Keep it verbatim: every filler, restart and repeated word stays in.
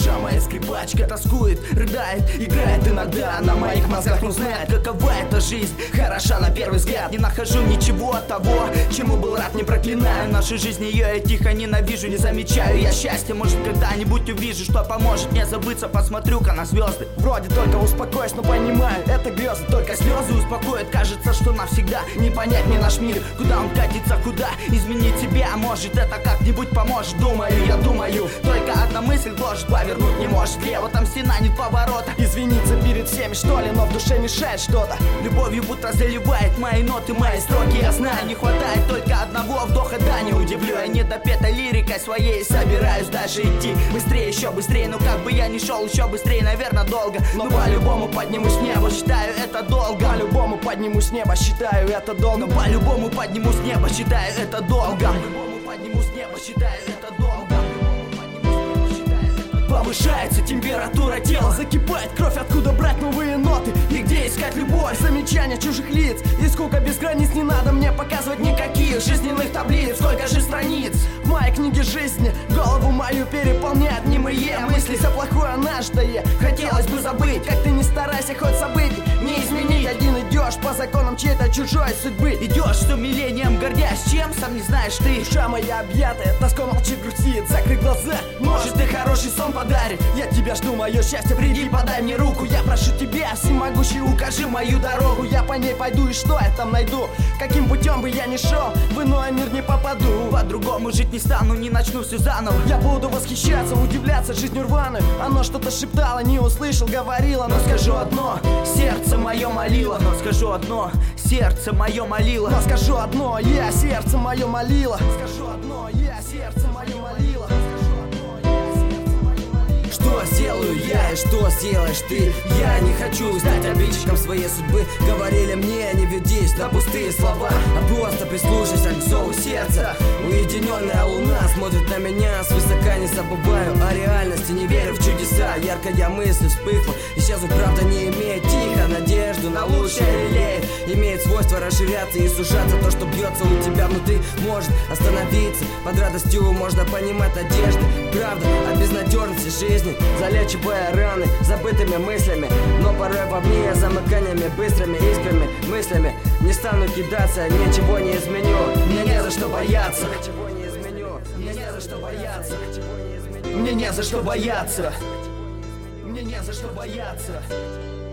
Душа моя скрипачка тоскует, рыдает, играет иногда на моих мозгах, но знает, какова эта жизнь. Хороша на первый взгляд, не нахожу ничего от того, чему был рад, не проклинаю нашу жизнь, ее я тихо ненавижу. Не замечаю я счастья, может когда-нибудь увижу, что поможет мне забыться. Посмотрю-ка на звезды, вроде только успокоюсь, но понимаю, это грезы, только слезы успокоят. Кажется, что навсегда не понять мне наш мир, куда он катится, куда изменить себя. Может это как-нибудь поможет, думаю, я думаю. Только одна мысль гложет, повернуть не может влево, там стена нет поворота. Извиниться перед всеми что ли, но в душе мешает что-то. Любовью будто заливает мои ноты, мои строки. Я знаю, не хватает только одного вдоха, да не удивлю я недопетой лирикой своей. Собираюсь дальше идти, быстрее, еще быстрее. Ну как бы я ни шел, еще быстрее, наверное, долго. Но по-любому поднимусь в небо, считаю это долго. По-любому поднимусь с неба, считаю это долго. Но по-любому поднимусь с неба, считаю это долго. По-любому поднимусь с неба, считаю это долго. Повышается температура тела, закипает кровь, откуда брать новые ноты и где искать любовь. Замечания чужих лиц и сколько без границ. Не надо мне показывать никаких жизненных таблиц. Сколько же страниц в моей книге жизни голову мою переполняют немые мысли. Все плохое нажитое хотелось бы забыть. Как ты не старайся, хоть событий не измени. Один идешь по законам чьей-то чужой судьбы. Идешь с умилением, гордясь чем, сам не знаешь ты. Душа моя объятая, тоской молчит, грустит. Закрой глаза, может ты хороший сон подарит. Я тебя жду, мое счастье, приди, подай мне руку. Я прошу тебя, всемогущий, укажи мою дорогу. Я по ней пойду, и что я там найду? Каким путем бы я ни шел, в иной мир не попаду. По-другому жить не стану, не начну все заново. Я буду восхищаться, удивляться жизнью рваной. Оно что-то шептало, не услышал, говорило. Но скажу одно, сердце мое молило. Но скажу одно, сердце мое молило. Но скажу одно, я сердце мое молило. Скажу одно, я сердце мое молило. Что сделаю я и что сделаешь ты? Я не хочу стать обидчиком своей судьбы. Говорили мне, не ведись на пустые слова, а просто прислушайся к зову сердца. Уединенная луна смотрит на меня свысока, не забываю о реальности, не верю в чудеса. Яркая мысль вспыхла, исчезнуть правда не имеет. Тихо, надежду на лучшее лелеет. Имеет свойство расширяться и сужаться. То, что бьется у тебя внутри, может остановиться. Под радостью можно понимать надежды, правда о безнадежности жизни, залечивая раны забытыми мыслями. Но порой во мне замыканиями, быстрыми искрами, мыслями. Не стану кидаться, ничего не изменю. Мне не за что бояться. Ничего не изменю. Мне не за что бояться. Мне не за что бояться. Мне не за что бояться.